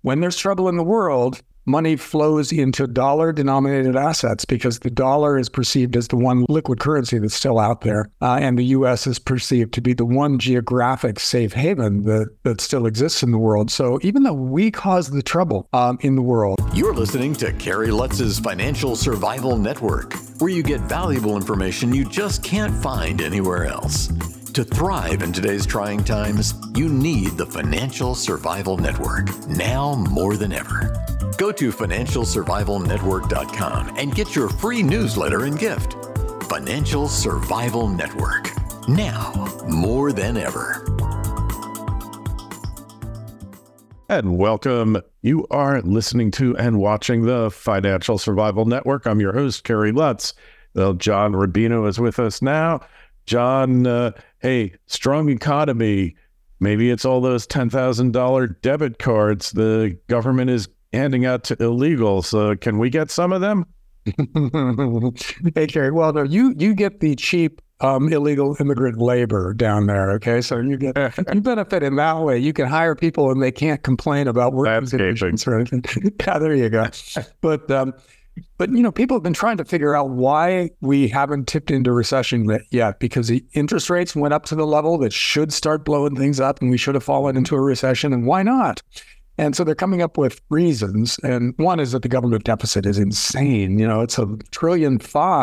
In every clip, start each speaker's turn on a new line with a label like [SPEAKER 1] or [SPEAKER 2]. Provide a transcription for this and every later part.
[SPEAKER 1] when there's trouble in the world, money flows into dollar-denominated assets because the dollar is perceived as the one liquid currency that's still out there. And the U.S. is perceived to be the one geographic safe haven that still exists in the world. So even though we cause the trouble in the world.
[SPEAKER 2] You're listening to Kerry Lutz's Financial Survival Network, where you get valuable information you just can't find anywhere else. To thrive in today's trying times, you need the Financial Survival Network, now more than ever. Go to financialsurvivalnetwork.com and get your free newsletter and gift. Financial Survival Network, now more than ever.
[SPEAKER 3] And welcome. You are listening to and watching the Financial Survival Network. I'm your host, Kerry Lutz. Well, John Rubino is with us now. John, hey, strong economy. Maybe it's all those $10,000 debit cards the government is handing out to illegals. Can we get some of them?
[SPEAKER 1] Hey, Kerry. Well, no, you get the cheap illegal immigrant labor down there. Okay, so you benefit in that way. You can hire people and they can't complain about work conditions or anything. Yeah, there you go. But people have been trying to figure out why we haven't tipped into recession yet, because the interest rates went up to the level that should start blowing things up, and we should have fallen into a recession. And why not? And so they're coming up with reasons. And one is that the government deficit is insane. It's $1.5 trillion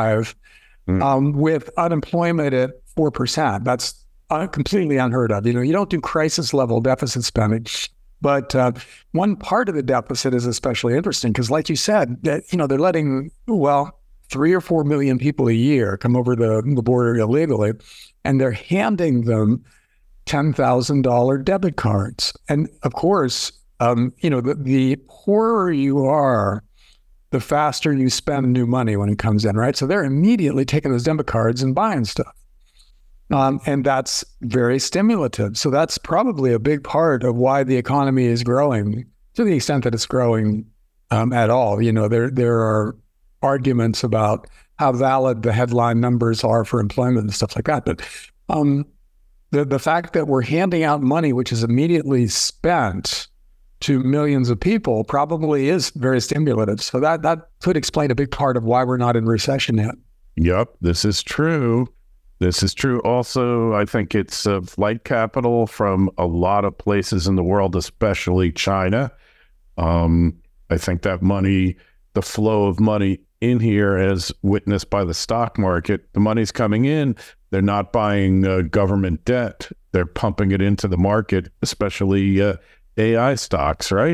[SPEAKER 1] with unemployment at 4%. That's completely unheard of. You don't do crisis level deficit spending. But one part of the deficit is especially interesting because, like you said, that they're letting 3 or 4 million people a year come over the border illegally, and they're handing them $10,000 debit cards. And of course, the poorer you are, the faster you spend new money when it comes in, right? So they're immediately taking those debit cards and buying stuff. And that's very stimulative. So that's probably a big part of why the economy is growing, to the extent that it's growing at all. There are arguments about how valid the headline numbers are for employment and stuff like that. But the fact that we're handing out money, which is immediately spent to millions of people, probably is very stimulative. So that could explain a big part of why we're not in recession yet.
[SPEAKER 3] Yep, this is true. This is true. Also, I think it's flight capital from a lot of places in the world, especially China. I think that money, the flow of money in here, as witnessed by the stock market, the money's coming in. They're not buying government debt. They're pumping it into the market, especially AI stocks, right?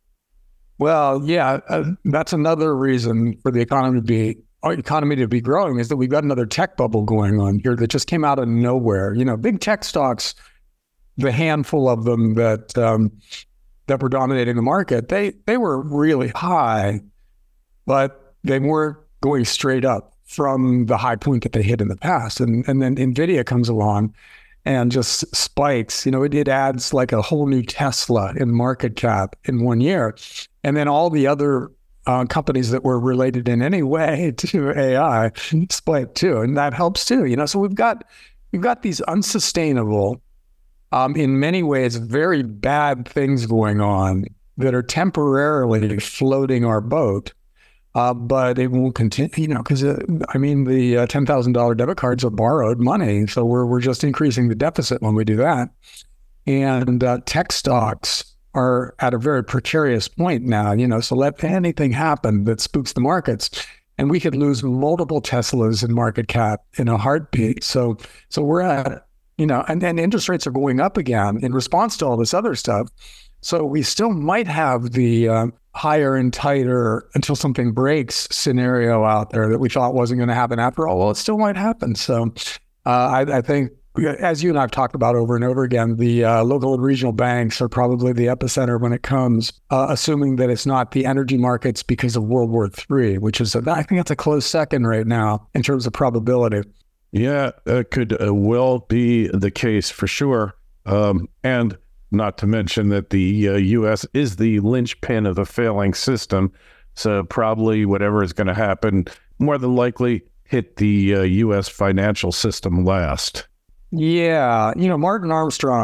[SPEAKER 1] Well, yeah, that's another reason for the economy to be growing, is that we've got another tech bubble going on here that just came out of nowhere. Big tech stocks, the handful of them that were dominating the market, they were really high, but they weren't going straight up from the high point that they hit in the past. And then NVIDIA comes along and just spikes. It adds like a whole new Tesla in market cap in 1 year. And then all the other companies that were related in any way to AI spike too, and that helps too. So we've got these unsustainable, in many ways, very bad things going on that are temporarily floating our boat, but it won't continue. Because the $10,000 debit cards are borrowed money, so we're just increasing the deficit when we do that. And tech stocks are at a very precarious point now, so let anything happen that spooks the markets, and we could lose multiple Teslas in market cap in a heartbeat. So we're at, and interest rates are going up again in response to all this other stuff. So we still might have the higher and tighter until something breaks scenario out there that we thought wasn't going to happen after all. Well, it still might happen. So I think, as you and I have talked about over and over again, the local and regional banks are probably the epicenter when it comes, assuming that it's not the energy markets because of World War III, which is, I think that's a close second right now in terms of probability.
[SPEAKER 3] Yeah, it could well be the case for sure. And not to mention that the U.S. is the linchpin of the failing system. So probably whatever is going to happen, more than likely hit the U.S. financial system last.
[SPEAKER 1] Yeah. Martin Armstrong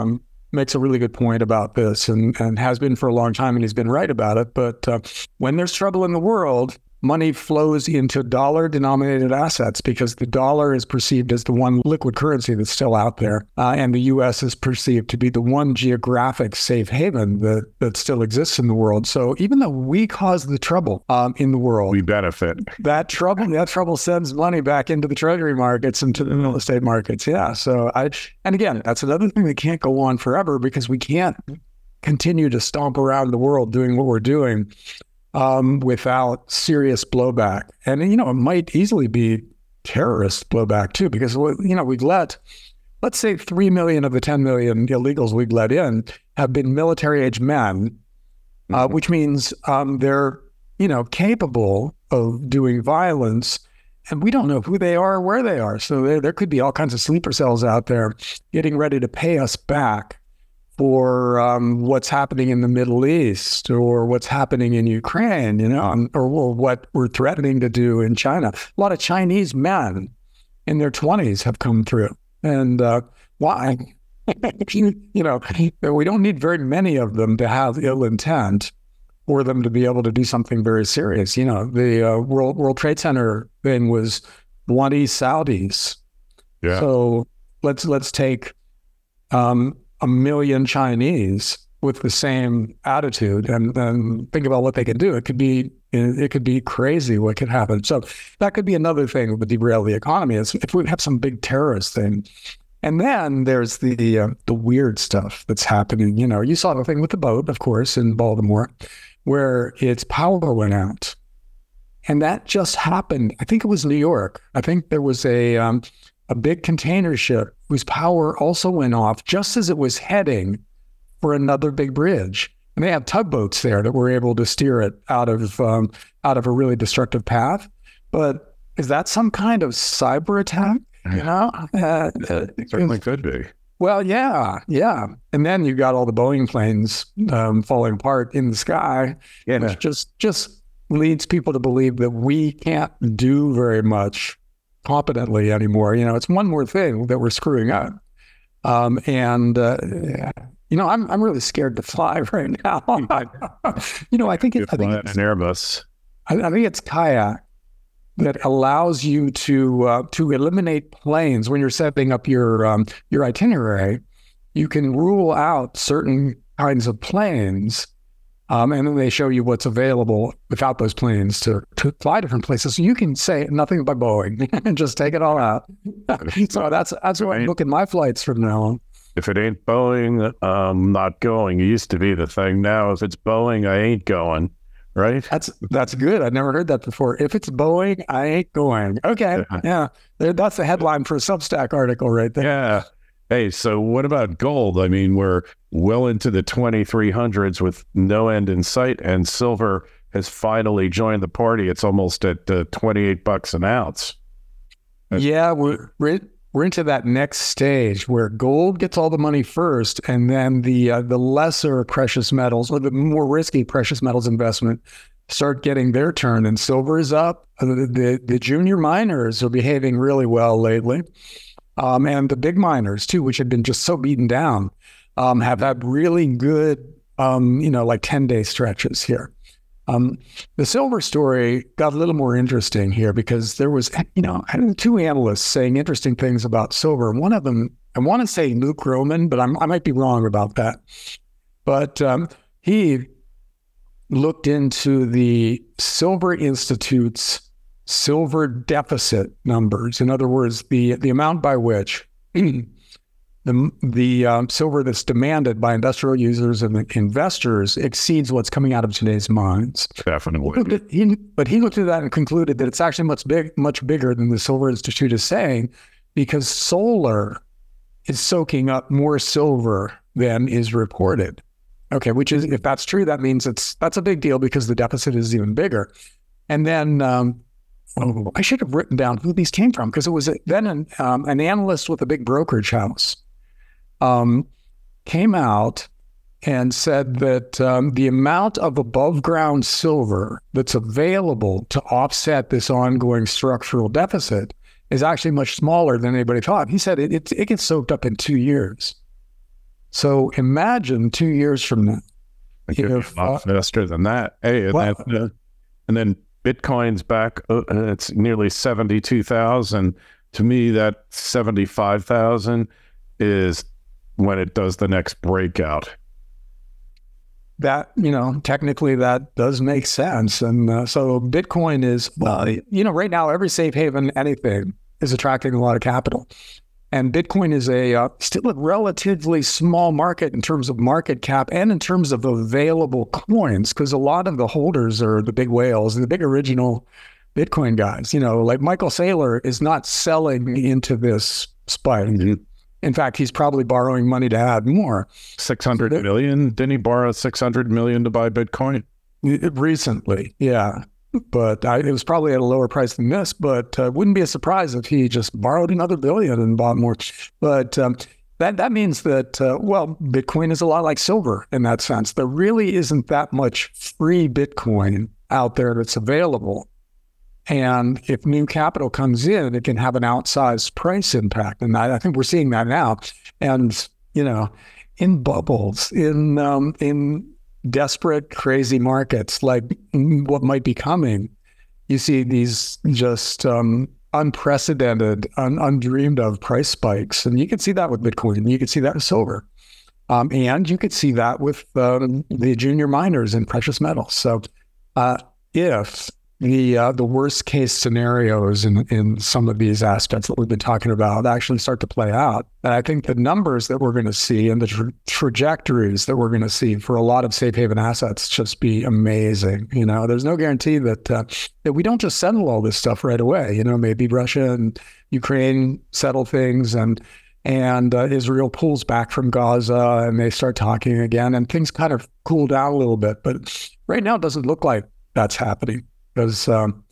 [SPEAKER 1] makes a really good point about this and has been for a long time, and he's been right about it. But when there's trouble in the world, money flows into dollar-denominated assets because the dollar is perceived as the one liquid currency that's still out there. And the U.S. is perceived to be the one geographic safe haven that still exists in the world. So even though we cause the trouble in the world,
[SPEAKER 3] we benefit.
[SPEAKER 1] That trouble sends money back into the treasury markets and to the real estate markets. Yeah. So and again, that's another thing that can't go on forever because we can't continue to stomp around the world doing what we're doing without serious blowback. And, it might easily be terrorist blowback too, because, we've let's say 3 million of the 10 million illegals we've let in have been military-age men, which means they're, capable of doing violence, and we don't know who they are or where they are. So there could be all kinds of sleeper cells out there getting ready to pay us back for what's happening in the Middle East or what's happening in Ukraine, or what we're threatening to do in China. A lot of Chinese men in their 20s have come through. And why? We don't need very many of them to have ill intent for them to be able to do something very serious. The World Trade Center thing was 20 Saudis.
[SPEAKER 3] Yeah.
[SPEAKER 1] So let's take 1 million Chinese with the same attitude and think about what they could do. It could be crazy what could happen. So that could be another thing that would derail the economy is if we have some big terrorist thing. And then there's the weird stuff that's happening. You saw the thing with the boat, of course, in Baltimore, where its power went out. And that just happened. I think it was New York. I think there was a big container ship whose power also went off just as it was heading for another big bridge. And they have tugboats there that were able to steer it out of a really destructive path. But is that some kind of cyber attack?
[SPEAKER 3] It certainly could be.
[SPEAKER 1] Well, yeah. And then you got all the Boeing planes falling apart in the sky, which just leads people to believe that we can't do very much competently anymore. It's one more thing that we're screwing up. I'm really scared to fly right now. I think
[SPEAKER 3] an Airbus.
[SPEAKER 1] I think it's Kayak that allows you to eliminate planes when you're setting up your itinerary. You can rule out certain kinds of planes, and then they show you what's available without those planes to fly different places. So you can say nothing but Boeing and just take it all out. So that's what I'm booking my flights from now on.
[SPEAKER 3] If it ain't Boeing, I'm not going. It used to be the thing. Now, if it's Boeing, I ain't going. Right?
[SPEAKER 1] That's good. I've never heard that before. If it's Boeing, I ain't going. Okay. Yeah. That's the headline for a Substack article right there.
[SPEAKER 3] Yeah. Hey, so what about gold? I mean, we're well into the 2300s with no end in sight, and silver has finally joined the party. It's almost at $28 an ounce.
[SPEAKER 1] Yeah, we're into that next stage where gold gets all the money first, and then the lesser precious metals or the more risky precious metals investment start getting their turn, and silver is up. The junior miners are behaving really well lately, and the big miners too, which had been just so beaten down, have had really good, like 10-day stretches here. The silver story got a little more interesting here because there was, I had two analysts saying interesting things about silver. One of them, I want to say Luke Roman, but I might be wrong about that. But he looked into the Silver Institute's silver deficit numbers. In other words, the amount by which the silver that's demanded by industrial users and investors exceeds what's coming out of today's mines.
[SPEAKER 3] Definitely.
[SPEAKER 1] But he looked at that and concluded that it's actually much bigger than the Silver Institute is saying, because solar is soaking up more silver than is reported. Okay, which is, if that's true, that means that's a big deal because the deficit is even bigger. And then I should have written down who these came from, because it was then an analyst with a big brokerage house came out and said that the amount of above ground silver that's available to offset this ongoing structural deficit is actually much smaller than anybody thought. He said it gets soaked up in 2 years. So imagine 2 years from now.
[SPEAKER 3] It could be a lot faster than that. Hey, and then Bitcoin's back. It's nearly 72,000. To me, that 75,000 is when it does the next breakout.
[SPEAKER 1] That, technically that does make sense. And so Bitcoin is, right now, every safe haven, anything is attracting a lot of capital. And Bitcoin is still a relatively small market in terms of market cap and in terms of available coins, because a lot of the holders are the big whales, the big original Bitcoin guys. Like Michael Saylor is not selling into this spike. Mm-hmm. In fact, he's probably borrowing money to add more.
[SPEAKER 3] 600 million? Didn't he borrow 600 million to buy Bitcoin?
[SPEAKER 1] Recently, yeah. But it was probably at a lower price than this, but wouldn't be a surprise if he just borrowed another billion and bought more. But that means that, Bitcoin is a lot like silver in that sense. There really isn't that much free Bitcoin out there that's available. And if new capital comes in, it can have an outsized price impact. And I think we're seeing that now. And, in bubbles, in desperate, crazy markets like what might be coming, you see these just unprecedented, undreamed of price spikes. And you can see that with Bitcoin. You can see that with silver. And you could see that with the junior miners in precious metals. So if the worst case scenarios in some of these aspects that we've been talking about actually start to play out, and I think the numbers that we're going to see and the trajectories that we're going to see for a lot of safe haven assets just be amazing. There's no guarantee that we don't just settle all this stuff right away. Maybe Russia and Ukraine settle things, and Israel pulls back from Gaza and they start talking again, and things kind of cool down a little bit. But right now, it doesn't look like that's happening. Because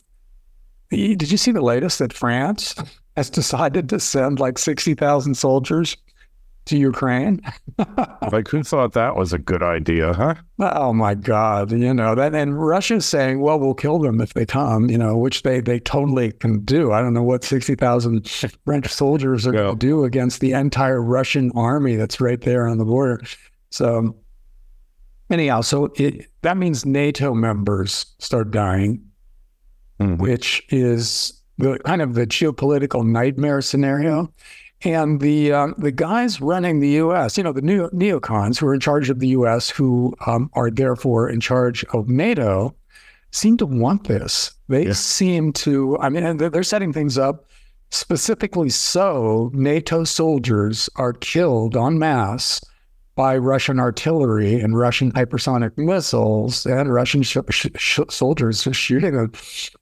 [SPEAKER 1] did you see the latest that France has decided to send like 60,000 soldiers to Ukraine?
[SPEAKER 3] Like, who thought that was a good idea, huh?
[SPEAKER 1] Oh my God, that, and Russia's saying, well, we'll kill them if they come, which they totally can do. I don't know what 60,000 French soldiers are going to do against the entire Russian army that's right there on the border. So anyhow, that means NATO members start dying. Mm-hmm. Which is the kind of the geopolitical nightmare scenario. And the guys running the U.S., the neocons who are in charge of the U.S., who are therefore in charge of NATO, seem to want this. They seem to, and they're setting things up specifically so NATO soldiers are killed en masse by Russian artillery and Russian hypersonic missiles and Russian soldiers just shooting them.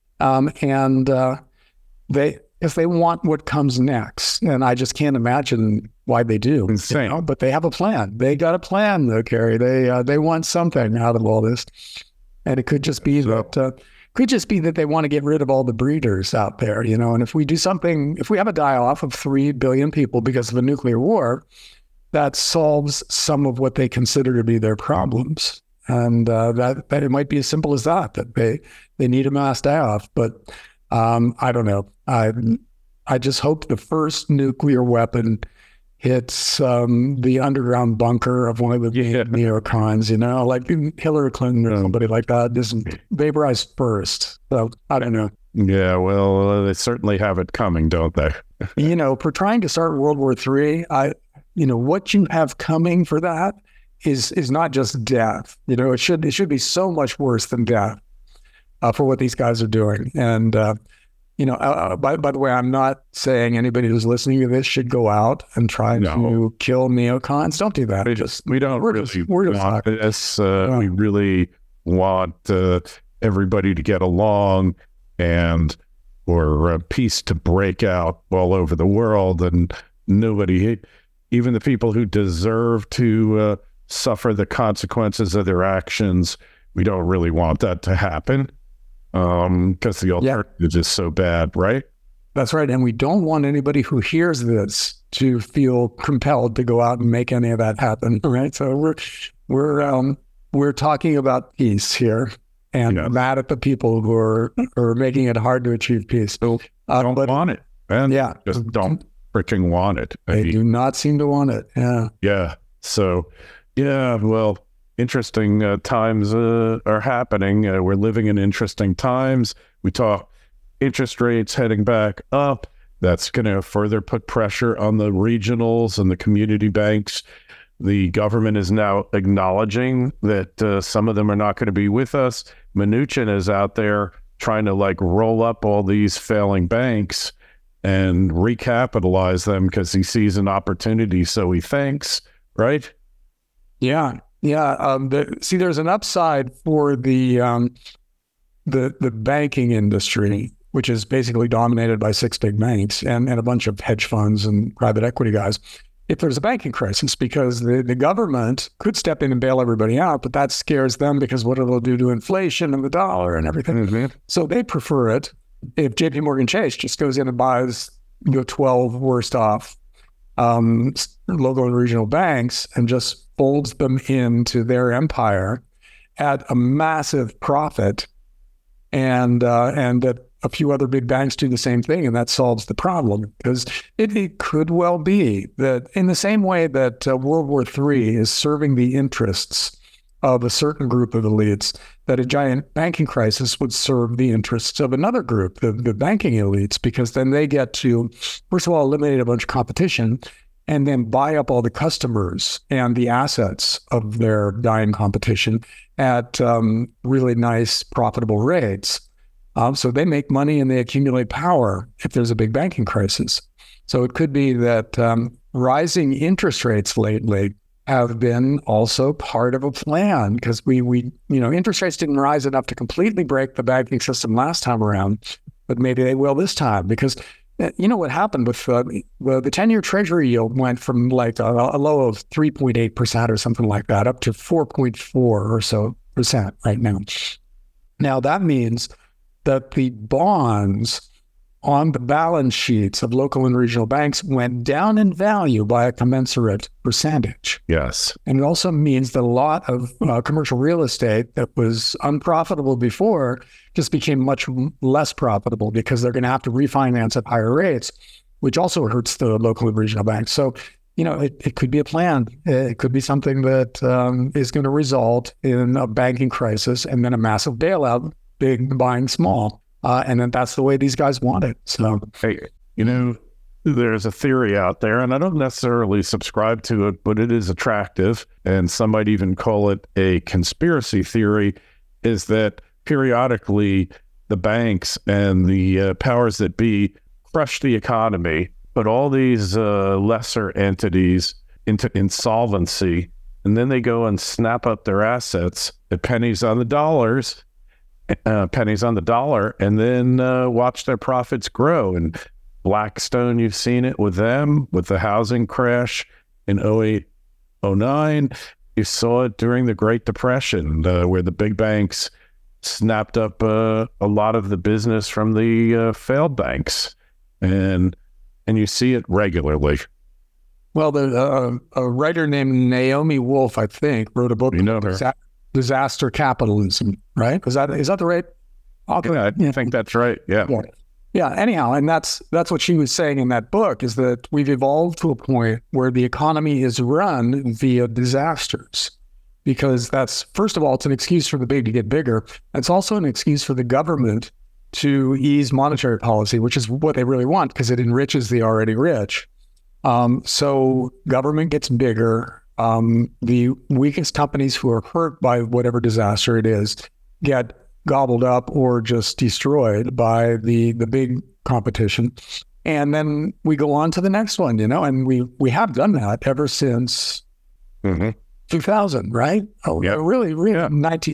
[SPEAKER 1] If they want what comes next, and I just can't imagine why they do.
[SPEAKER 3] Insane.
[SPEAKER 1] But they have a plan. They got a plan, though, Kerry. They want something out of all this, and it could just be that they want to get rid of all the breeders out there, And if we do something, if we have a die-off of 3 billion people because of a nuclear war, that solves some of what they consider to be their problems. And that it might be as simple as that they need a mass die-off. But I don't know. I just hope the first nuclear weapon hits the underground bunker of one of the neocons, like Hillary Clinton or somebody like that, just vaporize first. So I don't know.
[SPEAKER 3] Yeah, well, they certainly have it coming, don't they?
[SPEAKER 1] For trying to start World War III, what you have coming for that is not just death. It should be so much worse than death for what these guys are doing. And by the way, I'm not saying anybody who's listening to this should go out and try to kill neocons. Don't do that.
[SPEAKER 3] We don't really want this. We really want everybody to get along and for peace to break out all over the world, and nobody, even the people who deserve to suffer the consequences of their actions, we don't really want that to happen because the alternative is so bad, right?
[SPEAKER 1] That's right. And we don't want anybody who hears this to feel compelled to go out and make any of that happen, right? So we're talking about peace here and mad at the people who are making it hard to achieve peace.
[SPEAKER 3] Don't want it, man.
[SPEAKER 1] Yeah.
[SPEAKER 3] Just don't freaking want it.
[SPEAKER 1] They do not seem to want it. Yeah.
[SPEAKER 3] Yeah. So, yeah, well, interesting times are happening. We're living in interesting times. We talk interest rates heading back up. That's going to further put pressure on the regionals and the community banks. The government is now acknowledging that some of them are not going to be with us. Mnuchin is out there trying to roll up all these failing banks and recapitalize them because he sees an opportunity, so he thinks, right?
[SPEAKER 1] Yeah. There's an upside for the banking industry, which is basically dominated by 6 big banks and a bunch of hedge funds and private equity guys. If there's a banking crisis, because the government could step in and bail everybody out, but that scares them because what it'll do to inflation and the dollar and everything. Mm-hmm. So they prefer it if JP Morgan Chase just goes in and buys 12 worst off local and regional banks and just folds them into their empire at a massive profit, and that a few other big banks do the same thing, and that solves the problem. Because it could well be that in the same way that World War III is serving the interests of a certain group of elites, that a giant banking crisis would serve the interests of another group, the banking elites, because then they get to, first of all, eliminate a bunch of competition and then buy up all the customers and the assets of their dying competition at really nice, profitable rates. So they make money and they accumulate power if there's a big banking crisis. So it could be that rising interest rates lately have been also part of a plan, because we interest rates didn't rise enough to completely break the banking system last time around, but maybe they will this time, because what happened with the 10-year Treasury yield went from a low of 3.8% or something like that up to 4.4 or so percent right now. Now that means that the bonds on the balance sheets of local and regional banks went down in value by a commensurate percentage.
[SPEAKER 3] Yes.
[SPEAKER 1] And it also means that a lot of commercial real estate that was unprofitable before just became much less profitable because they're going to have to refinance at higher rates, which also hurts the local and regional banks. So, it could be a plan. It could be something that is going to result in a banking crisis and then a massive bailout, big buying small. And then that's the way these guys want it. So,
[SPEAKER 3] hey, there's a theory out there, and I don't necessarily subscribe to it, but it is attractive, and some might even call it a conspiracy theory, is that periodically the banks and the powers that be crush the economy, put all these lesser entities into insolvency, and then they go and snap up their assets at pennies on the dollar, and then watch their profits grow. And Blackstone, you've seen it with them, with the housing crash in 08, 09. You saw it during the Great Depression, where the big banks snapped up a lot of the business from the failed banks. And you see it regularly.
[SPEAKER 1] Well, a writer named Naomi Wolf, I think, wrote a book called Disaster Capitalism, right? Is that the right author?
[SPEAKER 3] Yeah, I think that's right. Yeah.
[SPEAKER 1] Anyhow, and that's what she was saying in that book, is that we've evolved to a point where the economy is run via disasters, because that's, first of all, it's an excuse for the big to get bigger. It's also an excuse for the government to ease monetary policy, which is what they really want, because it enriches the already rich. So government gets bigger. The weakest companies who are hurt by whatever disaster it is get gobbled up or just destroyed by the big competition. And then we go on to the next one, and we have done that ever since 2000, right? Oh, yeah. Really, yeah.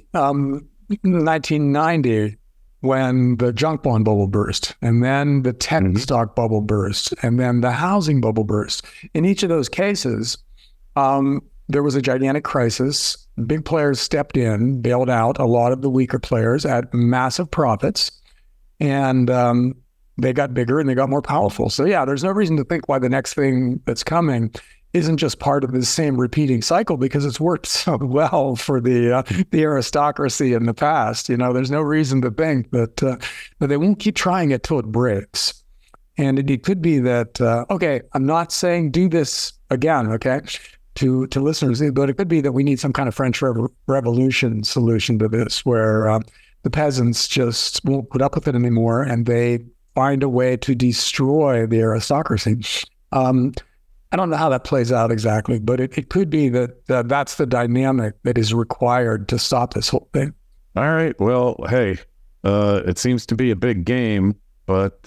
[SPEAKER 1] 1990, when the junk bond bubble burst, and then the tech stock bubble burst, and then the housing bubble burst. In each of those cases, there was a gigantic crisis. Big players stepped in, bailed out a lot of the weaker players at massive profits, and they got bigger and they got more powerful. So yeah, there's no reason to think why the next thing that's coming isn't just part of the same repeating cycle, because it's worked so well for the aristocracy in the past. There's no reason to think that they won't keep trying it till it breaks. And it could be that, okay, I'm not saying do this again, okay? to listeners, but it could be that we need some kind of French Revolution solution to this, where the peasants just won't put up with it anymore, and they find a way to destroy the aristocracy. I don't know how that plays out exactly, but it could be that that's the dynamic that is required to stop this whole thing.
[SPEAKER 3] All right. Well, hey, it seems to be a big game, but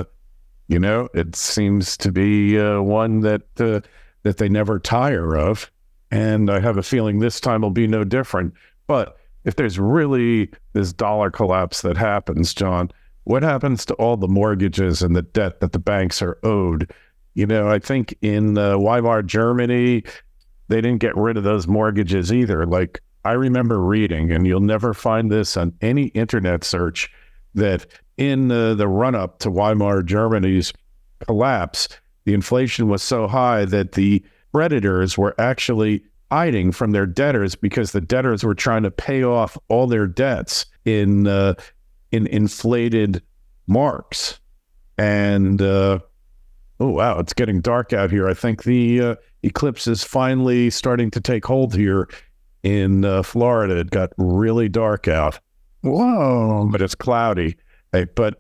[SPEAKER 3] it seems to be one that they never tire of, and I have a feeling this time will be no different. But if there's really this dollar collapse that happens, John, what happens to all the mortgages and the debt that the banks are owed? I think in Weimar Germany, they didn't get rid of those mortgages either. Like, I remember reading, and you'll never find this on any internet search, that in the run-up to Weimar Germany's collapse, the inflation was so high that the creditors were actually hiding from their debtors because the debtors were trying to pay off all their debts in inflated marks. And oh, wow, it's getting dark out here. I think the eclipse is finally starting to take hold here in Florida. It got really dark out.
[SPEAKER 1] Whoa.
[SPEAKER 3] But it's cloudy. But,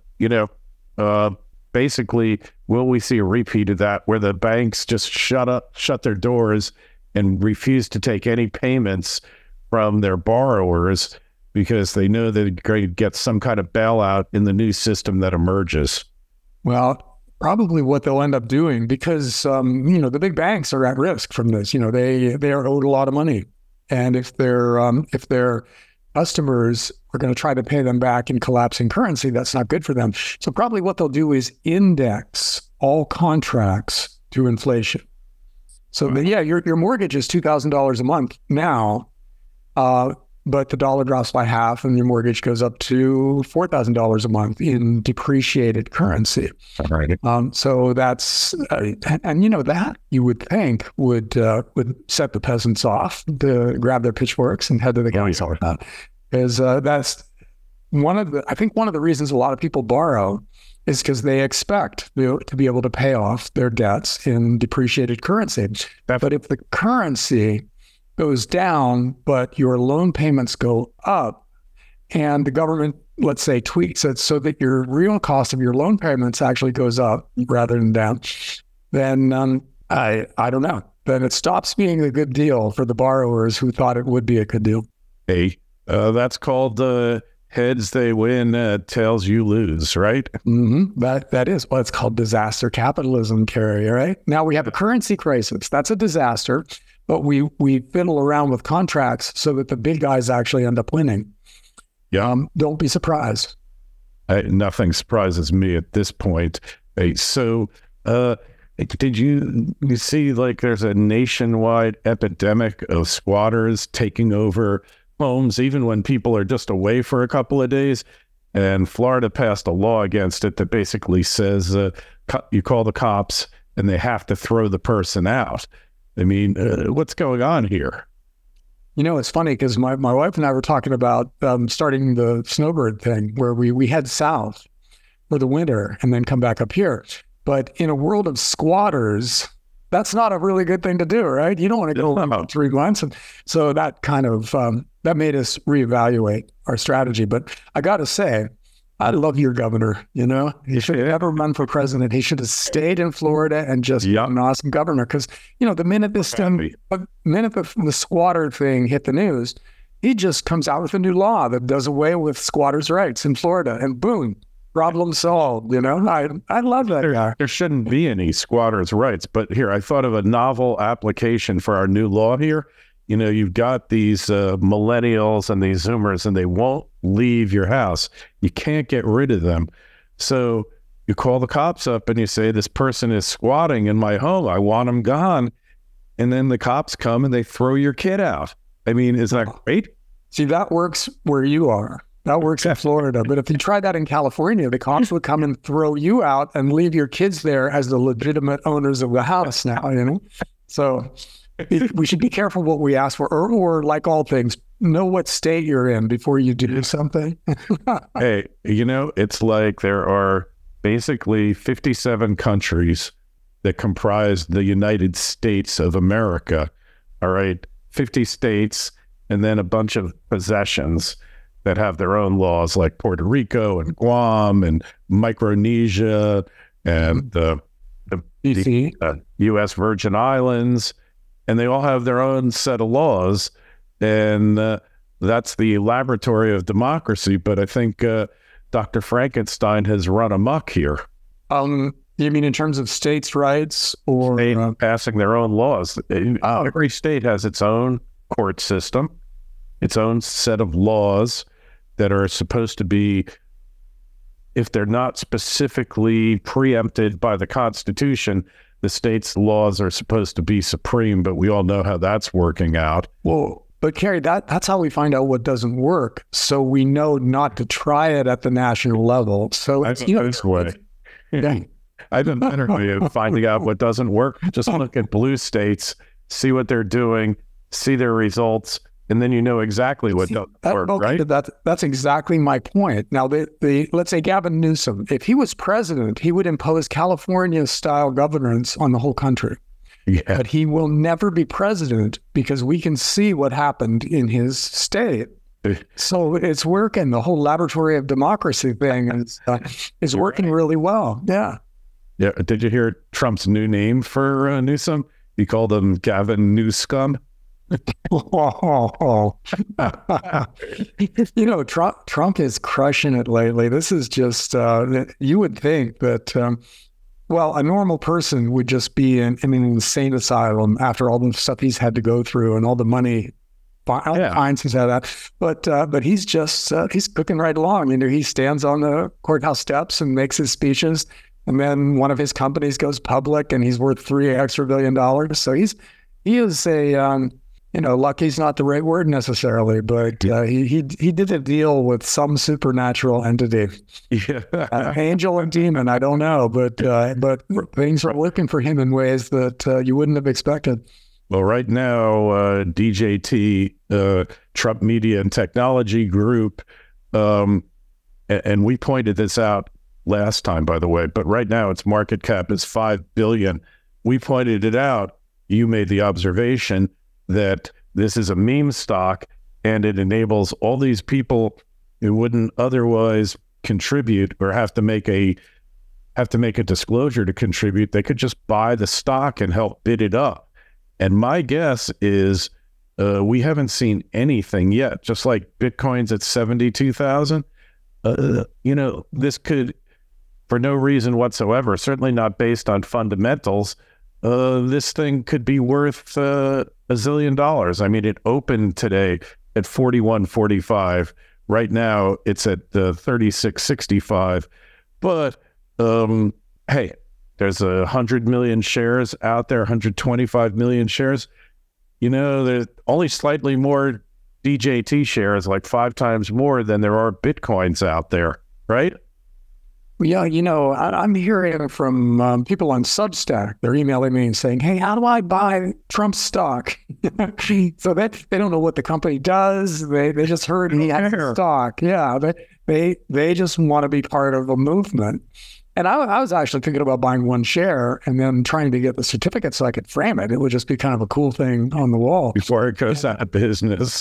[SPEAKER 3] basically, will we see a repeat of that where the banks just shut their doors and refuse to take any payments from their borrowers because they know they're going to get some kind of bailout in the new system that emerges?
[SPEAKER 1] Well, probably what they'll end up doing, because the big banks are at risk from this. They are owed a lot of money, and if their customers are going to try to pay them back in collapsing currency, that's not good for them. So probably what they'll do is index all contracts to inflation. So your mortgage is $2,000 a month now, but the dollar drops by half and your mortgage goes up to $4,000 a month in depreciated currency.
[SPEAKER 3] Right.
[SPEAKER 1] So that's, that you would think would set the peasants off to grab their pitchforks and head to the county. Because that's one of the reasons a lot of people borrow is because they expect to be able to pay off their debts in depreciated currency. But if the currency goes down, but your loan payments go up, and the government, let's say, tweaks it so that your real cost of your loan payments actually goes up rather than down, then I don't know. Then it stops being a good deal for the borrowers who thought it would be a good deal.
[SPEAKER 3] Hey, that's called heads they win, tails you lose, right?
[SPEAKER 1] Mm-hmm. That is what it's called, disaster capitalism, Kerry, right? Now we have a currency crisis. That's a disaster. But we fiddle around with contracts so that the big guys actually end up winning.
[SPEAKER 3] Yeah.
[SPEAKER 1] Don't be surprised.
[SPEAKER 3] Nothing surprises me at this point. So did you see, like, there's a nationwide epidemic of squatters taking over homes, even when people are just away for a couple of days? And Florida passed a law against it that basically says you call the cops and they have to throw the person out. I mean, what's going on here?
[SPEAKER 1] It's funny because my wife and I were talking about starting the snowbird thing, where we head south for the winter and then come back up here. But in a world of squatters, that's not a really good thing to do, right? You don't want to go about 3 months. And so that kind of, that made us reevaluate our strategy. But I got to say, I love your governor. He should have never run for president. He should have stayed in Florida and just been an awesome governor. Because the minute the squatter thing hit the news, he just comes out with a new law that does away with squatters' rights in Florida, and boom, problem solved. I love that guy.
[SPEAKER 3] There shouldn't be any squatters' rights. But here, I thought of a novel application for our new law here. You've got these millennials and these Zoomers, and they won't leave your house. You can't get rid of them. So you call the cops up and you say, this person is squatting in my home. I want them gone. And then the cops come and they throw your kid out. I mean, isn't that great?
[SPEAKER 1] See, that works where you are. That works in Florida. But if you tried that in California, the cops would come and throw you out and leave your kids there as the legitimate owners of the house now, So we should be careful what we ask for, or like all things, know what state you're in before you do something.
[SPEAKER 3] Hey, it's like there are basically 57 countries that comprise the United States of America. all right, 50 states, and then a bunch of possessions that have their own laws, like Puerto Rico and Guam and Micronesia and the U.S. Virgin Islands, and they all have their own set of laws, and that's the laboratory of democracy. But I think Dr. Frankenstein has run amok here.
[SPEAKER 1] You mean in terms of states' rights or
[SPEAKER 3] passing their own laws? Every state has its own court system, its own set of laws that are supposed to be, if they're not specifically preempted by the Constitution, the state's laws are supposed to be supreme, but we all know how that's working out.
[SPEAKER 1] Well, but Kerry, that's how we find out what doesn't work. So we know not to try it at the national level. So
[SPEAKER 3] I don't know this way. I have a better way of finding out what doesn't work. Just look at blue states, see what they're doing, see their results, and then you know exactly what doesn't work, right?
[SPEAKER 1] That's exactly my point. Now, let's say Gavin Newsom, if he was president, he would impose California-style governance on the whole country.
[SPEAKER 3] Yeah.
[SPEAKER 1] But he will never be president because we can see what happened in his state. So it's working. The whole laboratory of democracy thing is working really well. Yeah.
[SPEAKER 3] Yeah. Did you hear Trump's new name for Newsom? He called him Gavin Newscum.
[SPEAKER 1] Trump is crushing it lately. This is just, you would think that, a normal person would just be in an insane asylum after all the stuff he's had to go through and all the money fines he's had. But he's just, he's cooking right along. He stands on the courthouse steps and makes his speeches. And then one of his companies goes public and he's worth $3 billion. So he is a, lucky's not the right word necessarily, but he did a deal with some supernatural entity. Yeah. Angel and demon, I don't know, but things are working for him in ways that you wouldn't have expected.
[SPEAKER 3] Well, right now, DJT, Trump Media and Technology Group, and we pointed this out last time, by the way, but right now its market cap is $5 billion. We pointed it out. You made the observation that this is a meme stock and it enables all these people who wouldn't otherwise contribute or have to make a disclosure to contribute. They could just buy the stock and help bid it up. And my guess is we haven't seen anything yet. Just like Bitcoin's at 72,000. This could, for no reason whatsoever, certainly not based on fundamentals, this thing could be worth $1 zillion. I mean, it opened today at 41.45. Right now, it's at 36.65. But hey, there's 100 million shares out there, 125 million shares. There's only slightly more DJT shares, like 5 times more than there are Bitcoins out there, right?
[SPEAKER 1] Yeah, I'm hearing from people on Substack. They're emailing me and saying, "Hey, how do I buy Trump's stock?" So that they don't know what the company does. They just heard he had stock. Yeah, they just want to be part of a movement. And I was actually thinking about buying one share and then trying to get the certificate so I could frame it. It would just be kind of a cool thing on the wall
[SPEAKER 3] before it goes out of business,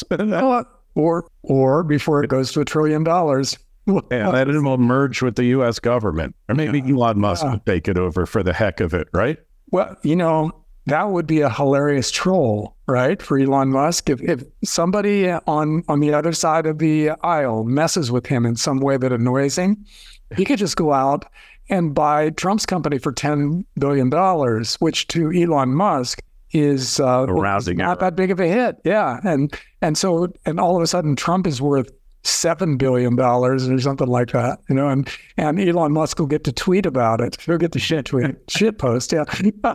[SPEAKER 1] or before it goes to $1 trillion.
[SPEAKER 3] Yeah, that it will merge with the U.S. government. Or maybe Elon Musk will take it over for the heck of it, right?
[SPEAKER 1] Well, that would be a hilarious troll, right, for Elon Musk. If somebody on the other side of the aisle messes with him in some way that annoys him, he could just go out and buy Trump's company for $10 billion, which to Elon Musk is not that big of a hit. Yeah. And so all of a sudden Trump is worth $7 billion or something like that, and Elon Musk will get to tweet about it. He'll get the shit post. Yeah.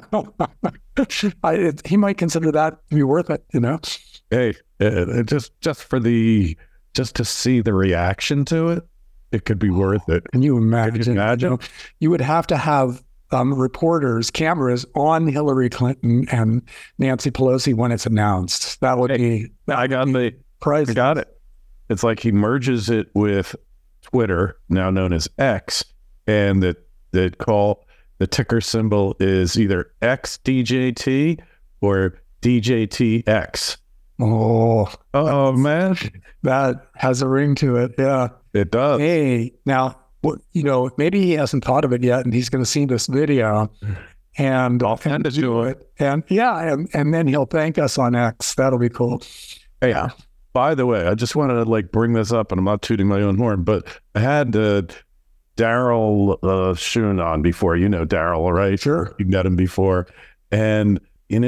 [SPEAKER 1] He might consider that to be worth it,
[SPEAKER 3] Hey, just to see the reaction to it, it could be worth it.
[SPEAKER 1] Can you imagine? You would have to have reporters, cameras on Hillary Clinton and Nancy Pelosi when it's announced. That would be.
[SPEAKER 3] I got it. It's like he merges it with Twitter, now known as X, and the ticker symbol is either XDJT or DJTX.
[SPEAKER 1] Oh,
[SPEAKER 3] man.
[SPEAKER 1] That has a ring to it. Yeah.
[SPEAKER 3] It does.
[SPEAKER 1] Hey, now, maybe he hasn't thought of it yet, and he's going to see this video and
[SPEAKER 3] I'll send it to him.
[SPEAKER 1] And then he'll thank us on X. That'll be cool.
[SPEAKER 3] Hey,
[SPEAKER 1] yeah.
[SPEAKER 3] By the way, I just wanted to bring this up, and I'm not tooting my own horn, but I had Daryl Schoon on before. You know Daryl, right?
[SPEAKER 1] Sure.
[SPEAKER 3] You met him before. And,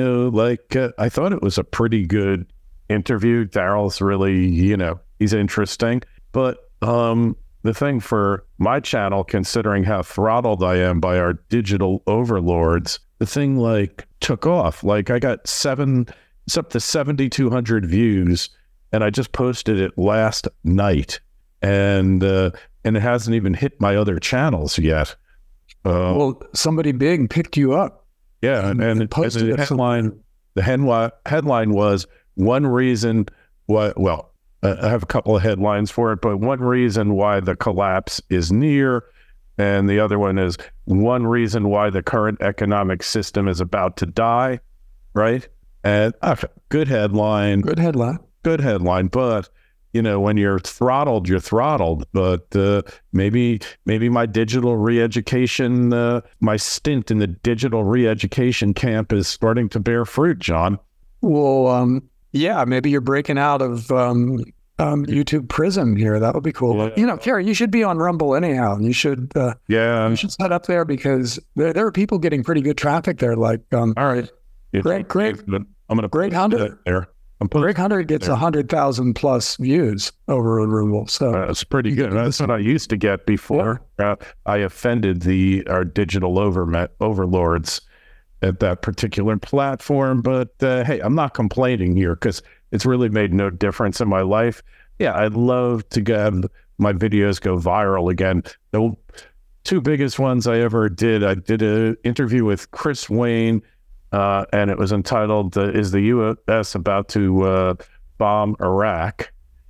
[SPEAKER 3] I thought it was a pretty good interview. Daryl's really, he's interesting. But the thing for my channel, considering how throttled I am by our digital overlords, the thing took off. I got it's up to 7,200 views, and I just posted it last night, and it hasn't even hit my other channels yet.
[SPEAKER 1] Well, somebody big picked you up.
[SPEAKER 3] Yeah, and the headline was one reason why. Well, I have a couple of headlines for it, but one reason why the collapse is near, and the other one is one reason why the current economic system is about to die. Right? And good headline.
[SPEAKER 1] Good headline.
[SPEAKER 3] But when you're throttled, you're throttled. But maybe my digital re-education, my stint in the digital re-education camp is starting to bear fruit, John.
[SPEAKER 1] Well, yeah, maybe you're breaking out of YouTube prison here. That would be cool.
[SPEAKER 3] Yeah.
[SPEAKER 1] Kerry, you should be on Rumble anyhow. You should. You should set up there because there are people getting pretty good traffic there. All
[SPEAKER 3] right,
[SPEAKER 1] great.
[SPEAKER 3] I'm gonna
[SPEAKER 1] Greg Hunter
[SPEAKER 3] there.
[SPEAKER 1] Greg Hunter gets 100,000 plus views over on Rumble. So
[SPEAKER 3] that's pretty good. That's what I used to get before. I offended our digital overlords at that particular platform. But hey, I'm not complaining here because it's really made no difference in my life. Yeah, I'd love to have my videos go viral again. The two biggest ones I ever did, I did an interview with Chris Wayne, and it was entitled, Is the U.S. About to Bomb Iran,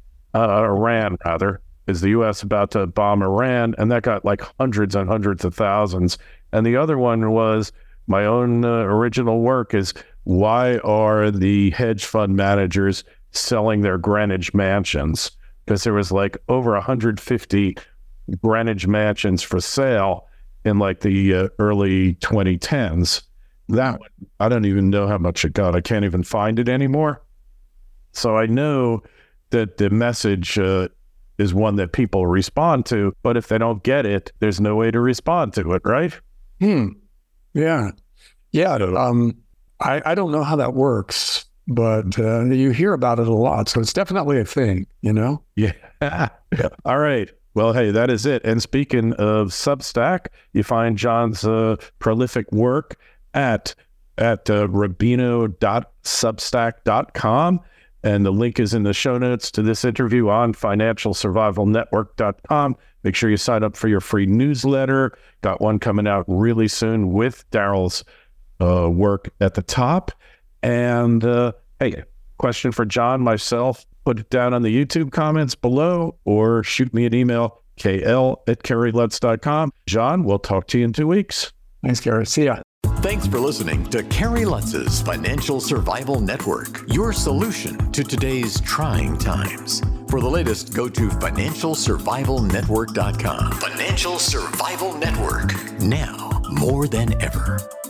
[SPEAKER 3] rather. Is the U.S. about to bomb Iran? And that got hundreds and hundreds of thousands. And the other one was my own original work is, why are the hedge fund managers selling their Greenwich mansions? Because there was over 150 Greenwich mansions for sale in the early 2010s. That one, I don't even know how much it got. I can't even find it anymore. So I know that the message is one that people respond to, but if they don't get it, there's no way to respond to it, right?
[SPEAKER 1] Yeah. I don't know how that works, but you hear about it a lot. So it's definitely a thing,
[SPEAKER 3] Yeah. All right. Well, hey, that is it. And speaking of Substack, you find John's prolific work at Rubino.substack.com. And the link is in the show notes to this interview on financialsurvivalnetwork.com. Make sure you sign up for your free newsletter. Got one coming out really soon with Daryl's work at the top. And hey, question for John, myself, put it down on the YouTube comments below or shoot me an email, kl@kerrylutz.com. John, we'll talk to you in 2 weeks.
[SPEAKER 1] Thanks, Kerry. See ya.
[SPEAKER 2] Thanks for listening to Kerry Lutz's Financial Survival Network, your solution to today's trying times. For the latest, go to financialsurvivalnetwork.com. Financial Survival Network, now more than ever.